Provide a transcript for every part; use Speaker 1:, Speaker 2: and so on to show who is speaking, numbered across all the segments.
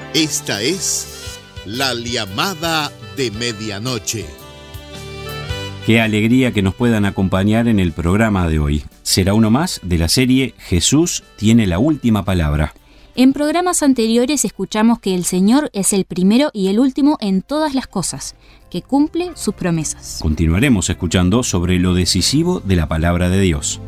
Speaker 1: Esta es la llamada de medianoche.
Speaker 2: Qué alegría que nos puedan acompañar en el programa de hoy. Será uno más de la serie Jesús tiene la última palabra.
Speaker 3: En programas anteriores escuchamos que el Señor es el primero y el último en todas las cosas, que cumple sus promesas.
Speaker 2: Continuaremos escuchando sobre lo decisivo de la palabra de Dios.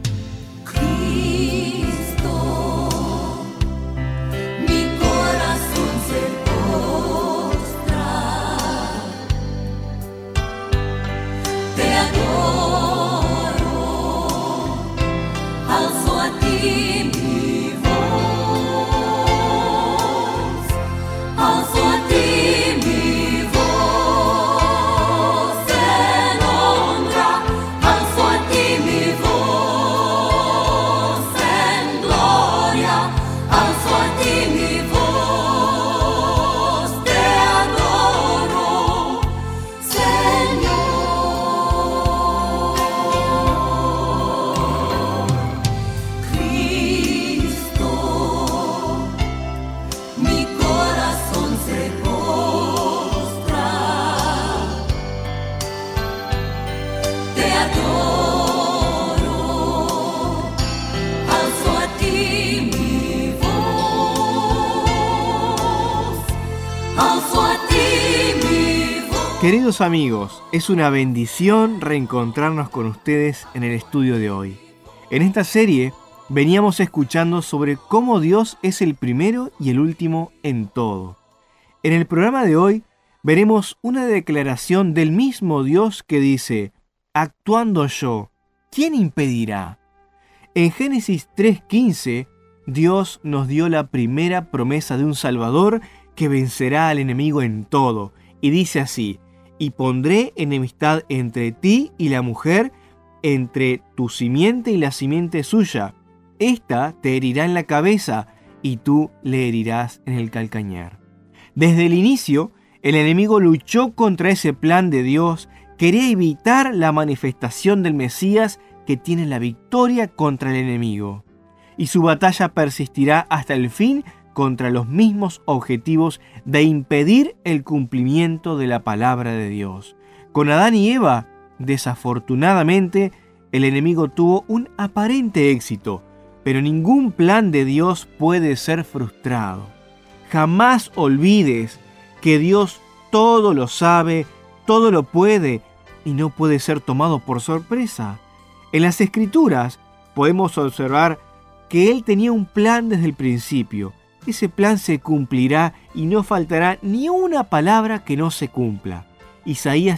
Speaker 4: Queridos amigos, es una bendición reencontrarnos con ustedes en el estudio de hoy. En esta serie veníamos escuchando sobre cómo Dios es el primero y el último en todo. En el programa de hoy veremos una declaración del mismo Dios que dice: actuando yo, ¿quién impedirá? En Génesis 3:15, Dios nos dio la primera promesa de un Salvador que vencerá al enemigo en todo, y dice así: y pondré enemistad entre ti y la mujer, entre tu simiente y la simiente suya. Esta te herirá en la cabeza, y tú le herirás en el calcañar. Desde el inicio, el enemigo luchó contra ese plan de Dios, quería evitar la manifestación del Mesías que tiene la victoria contra el enemigo. Y su batalla persistirá hasta el fin contra los mismos objetivos de impedir el cumplimiento de la palabra de Dios. Con Adán y Eva, desafortunadamente, el enemigo tuvo un aparente éxito, pero ningún plan de Dios puede ser frustrado. Jamás olvides que Dios todo lo sabe, todo lo puede y no puede ser tomado por sorpresa. En las Escrituras podemos observar que Él tenía un plan desde el principio. Ese plan se cumplirá y no faltará ni una palabra que no se cumpla. Isaías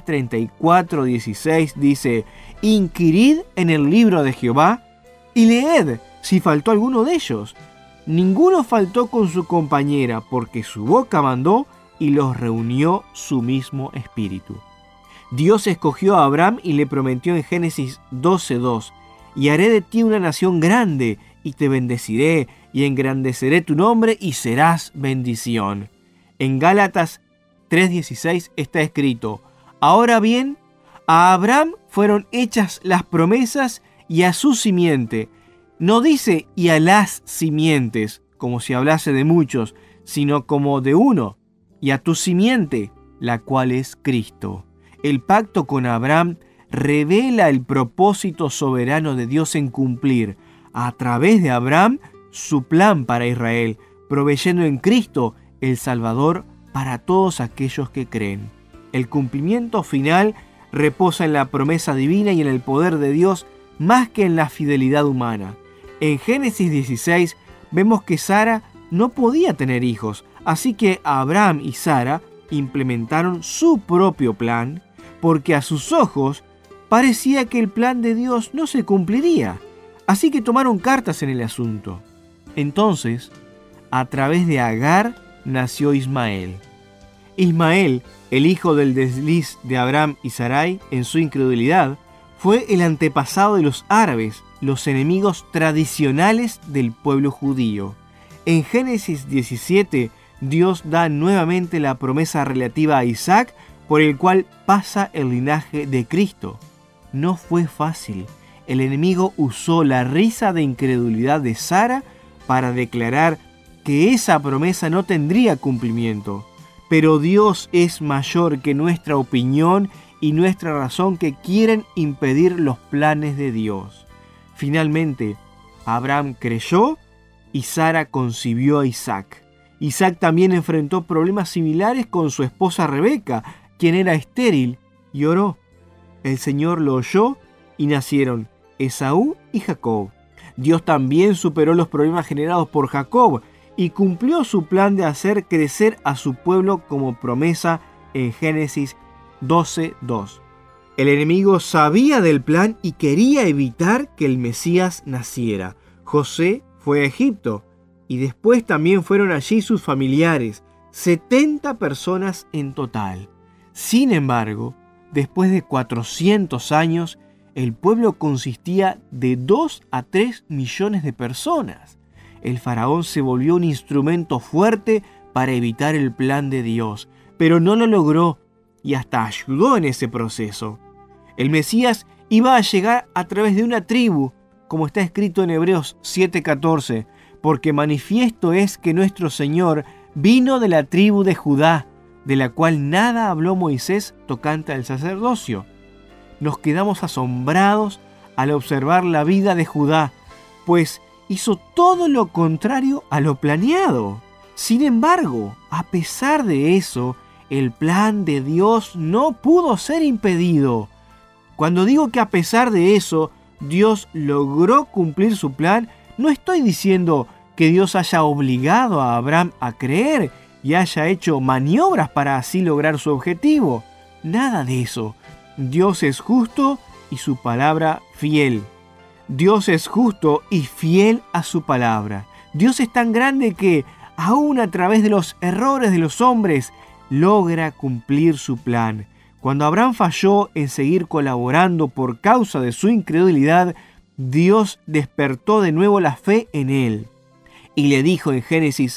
Speaker 4: 34:16 dice: inquirid en el libro de Jehová y leed si faltó alguno de ellos. Ninguno faltó con su compañera, porque su boca mandó y los reunió su mismo espíritu. Dios escogió a Abraham y le prometió en Génesis 12:2: y haré de ti una nación grande, y te bendeciré, y engrandeceré tu nombre, y serás bendición. En Gálatas 3:16 está escrito: ahora bien, a Abraham fueron hechas las promesas, y a su simiente. No dice y a las simientes, como si hablase de muchos, sino como de uno, y a tu simiente, la cual es Cristo. El pacto con Abraham revela el propósito soberano de Dios en cumplir, a través de Abraham, su plan para Israel, proveyendo en Cristo el Salvador para todos aquellos que creen. El cumplimiento final reposa en la promesa divina y en el poder de Dios más que en la fidelidad humana. En Génesis 16 vemos que Sara no podía tener hijos, así que Abraham y Sara implementaron su propio plan, porque a sus ojos parecía que el plan de Dios no se cumpliría. Así que tomaron cartas en el asunto. Entonces, a través de Agar nació Ismael. Ismael, el hijo del desliz de Abraham y Sarai en su incredulidad, fue el antepasado de los árabes, los enemigos tradicionales del pueblo judío. En Génesis 17, Dios da nuevamente la promesa relativa a Isaac, por el cual pasa el linaje de Cristo. No fue fácil. El enemigo usó la risa de incredulidad de Sara para declarar que esa promesa no tendría cumplimiento. Pero Dios es mayor que nuestra opinión y nuestra razón que quieren impedir los planes de Dios. Finalmente, Abraham creyó y Sara concibió a Isaac. Isaac también enfrentó problemas similares con su esposa Rebeca, quien era estéril, y oró. El Señor lo oyó y nacieron Esaú y Jacob. Dios también superó los problemas generados por Jacob y cumplió su plan de hacer crecer a su pueblo como promesa en Génesis 12:2. El enemigo sabía del plan y quería evitar que el Mesías naciera. José fue a Egipto y después también fueron allí sus familiares, 70 personas en total. Sin embargo, después de 400 años, el pueblo consistía de 2 a 3 millones de personas. El faraón se volvió un instrumento fuerte para evitar el plan de Dios, pero no lo logró y hasta ayudó en ese proceso. El Mesías iba a llegar a través de una tribu, como está escrito en Hebreos 7:14, porque manifiesto es que nuestro Señor vino de la tribu de Judá, de la cual nada habló Moisés tocante al sacerdocio. Nos quedamos asombrados al observar la vida de Judá, pues hizo todo lo contrario a lo planeado. Sin embargo, a pesar de eso, el plan de Dios no pudo ser impedido. Cuando digo que a pesar de eso, Dios logró cumplir su plan, no estoy diciendo que Dios haya obligado a Abraham a creer y haya hecho maniobras para así lograr su objetivo. Nada de eso. Dios es justo y su palabra fiel. Dios es justo y fiel a su palabra. Dios es tan grande que, aún a través de los errores de los hombres, logra cumplir su plan. Cuando Abraham falló en seguir colaborando por causa de su incredulidad, Dios despertó de nuevo la fe en él. Y le dijo en Génesis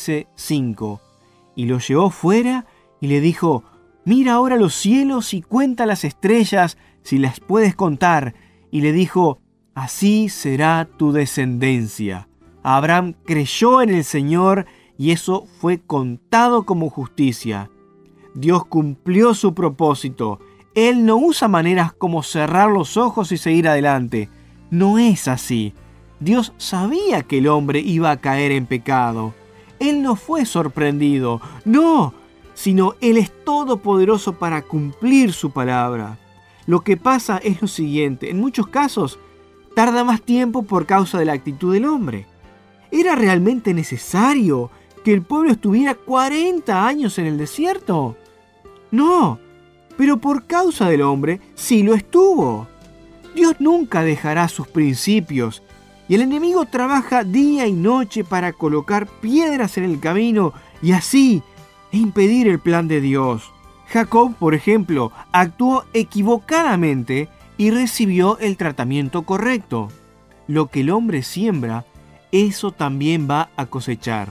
Speaker 4: 15:5, y lo llevó fuera y le dijo: mira ahora los cielos y cuenta las estrellas, si las puedes contar. Y le dijo: así será tu descendencia. Abraham creyó en el Señor y eso fue contado como justicia. Dios cumplió su propósito. Él no usa maneras como cerrar los ojos y seguir adelante. No es así. Dios sabía que el hombre iba a caer en pecado. Él no fue sorprendido, no, sino Él es todopoderoso para cumplir su palabra. Lo que pasa es lo siguiente: en muchos casos tarda más tiempo por causa de la actitud del hombre. ¿Era realmente necesario que el pueblo estuviera 40 años en el desierto? No, pero por causa del hombre sí lo estuvo. Dios nunca dejará sus principios y el enemigo trabaja día y noche para colocar piedras en el camino y así impedir el plan de Dios. Jacob, por ejemplo, actuó equivocadamente y recibió el tratamiento correcto. Lo que el hombre siembra, eso también va a cosechar.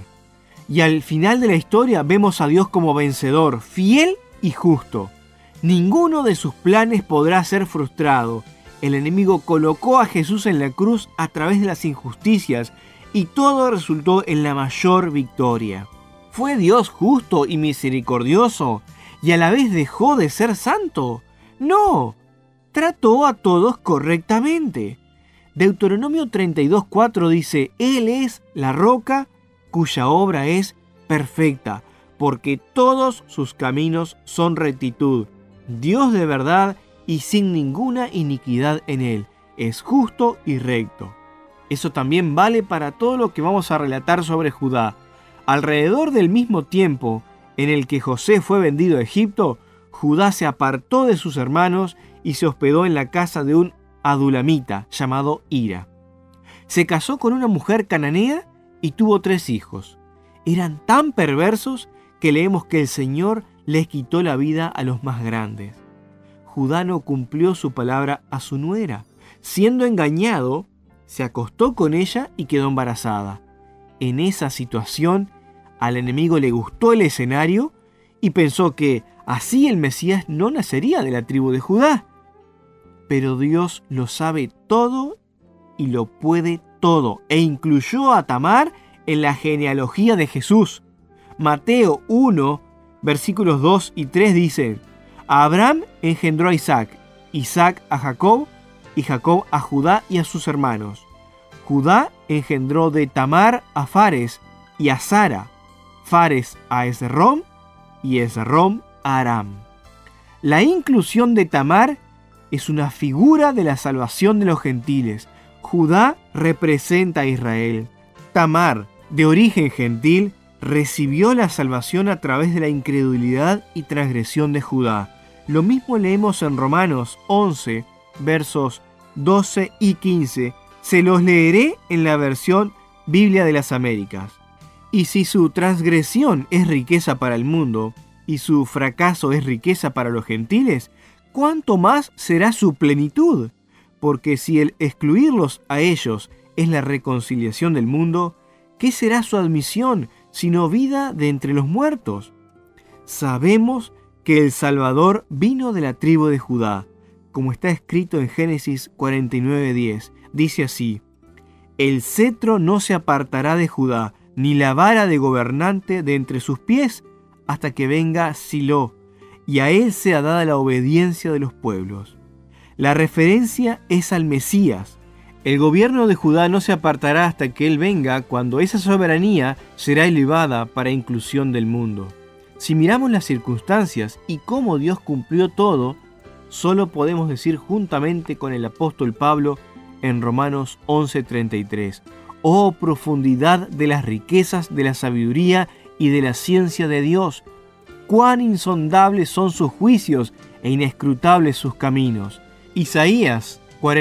Speaker 4: Y al final de la historia vemos a Dios como vencedor, fiel y justo. Ninguno de sus planes podrá ser frustrado. El enemigo colocó a Jesús en la cruz a través de las injusticias y todo resultó en la mayor victoria. ¿Fue Dios justo y misericordioso y a la vez dejó de ser santo? No, trató a todos correctamente. Deuteronomio 32:4 dice: Él es la roca cuya obra es perfecta, porque todos sus caminos son rectitud. Dios de verdad y sin ninguna iniquidad en él. Es justo y recto. Eso también vale para todo lo que vamos a relatar sobre Judá. Alrededor del mismo tiempo en el que José fue vendido a Egipto, Judá se apartó de sus hermanos y se hospedó en la casa de un adulamita llamado Hira. Se casó con una mujer cananea y tuvo 3 hijos. Eran tan perversos que leemos que el Señor les quitó la vida a los más grandes. Judá no cumplió su palabra a su nuera. Siendo engañado, se acostó con ella y quedó embarazada. En esa situación, al enemigo le gustó el escenario y pensó que así el Mesías no nacería de la tribu de Judá. Pero Dios lo sabe todo y lo puede todo, e incluyó a Tamar en la genealogía de Jesús. Mateo 1, versículos 2 y 3 dicen: Abraham engendró a Isaac, Isaac a Jacob, y Jacob a Judá y a sus hermanos. Judá engendró de Tamar a Fares y a Sara, Fares a Esrom y Esrom a Aram. La inclusión de Tamar es una figura de la salvación de los gentiles. Judá representa a Israel. Tamar, de origen gentil, recibió la salvación a través de la incredulidad y transgresión de Judá. Lo mismo leemos en Romanos 11, versos 12 y 15. Se los leeré en la versión Biblia de las Américas. Y si su transgresión es riqueza para el mundo, y su fracaso es riqueza para los gentiles, ¿cuánto más será su plenitud? Porque si el excluirlos a ellos es la reconciliación del mundo, ¿qué será su admisión sino vida de entre los muertos? Sabemos que el Salvador vino de la tribu de Judá, como está escrito en Génesis 49:10. Dice así: El cetro no se apartará de Judá, ni la vara de gobernante de entre sus pies, hasta que venga Silo, y a él sea dada la obediencia de los pueblos. La referencia es al Mesías. El gobierno de Judá no se apartará hasta que él venga, cuando esa soberanía será elevada para inclusión del mundo. Si miramos las circunstancias y cómo Dios cumplió todo, solo podemos decir juntamente con el apóstol Pablo en Romanos 11:33: Oh profundidad de las riquezas de la sabiduría y de la ciencia de Dios, cuán insondables son sus juicios e inescrutables sus caminos. Isaías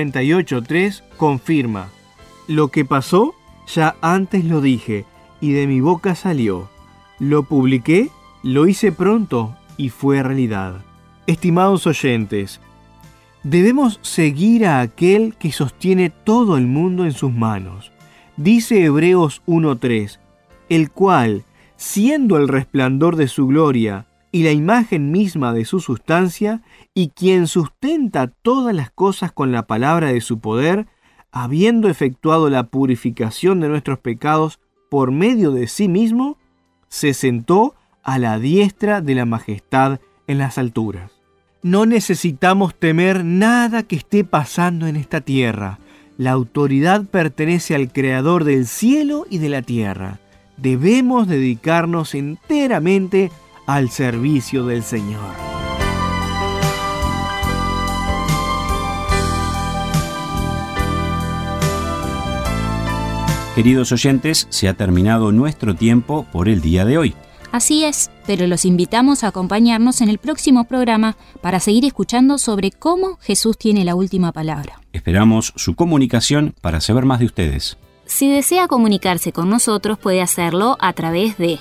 Speaker 4: 48:3 confirma: Lo que pasó, ya antes lo dije, y de mi boca salió. Lo publiqué, lo hice pronto, y fue realidad. Estimados oyentes, debemos seguir a aquel que sostiene todo el mundo en sus manos. Dice Hebreos 1:3, el cual, siendo el resplandor de su gloria y la imagen misma de su sustancia, y quien sustenta todas las cosas con la palabra de su poder, habiendo efectuado la purificación de nuestros pecados por medio de sí mismo, se sentó a la diestra de la majestad en las alturas. No necesitamos temer nada que esté pasando en esta tierra. La autoridad pertenece al Creador del cielo y de la tierra. Debemos dedicarnos enteramente al servicio del Señor.
Speaker 2: Queridos oyentes, se ha terminado nuestro tiempo por el día de hoy.
Speaker 3: Así es, pero los invitamos a acompañarnos en el próximo programa para seguir escuchando sobre cómo Jesús tiene la última palabra.
Speaker 2: Esperamos su comunicación para saber más de ustedes.
Speaker 3: Si desea comunicarse con nosotros, puede hacerlo a través de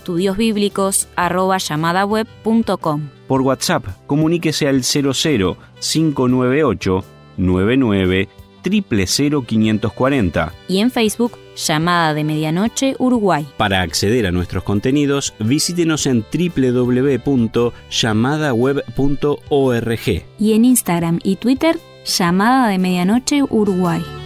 Speaker 3: estudiosbiblicos@llamadaweb.com.
Speaker 2: Por WhatsApp, comuníquese al 00 598 99 000 540.
Speaker 3: Y en Facebook, Llamada de Medianoche Uruguay.
Speaker 2: Para acceder a nuestros contenidos, visítenos en www.llamadaweb.org.
Speaker 3: Y en Instagram y Twitter, Llamada de Medianoche Uruguay.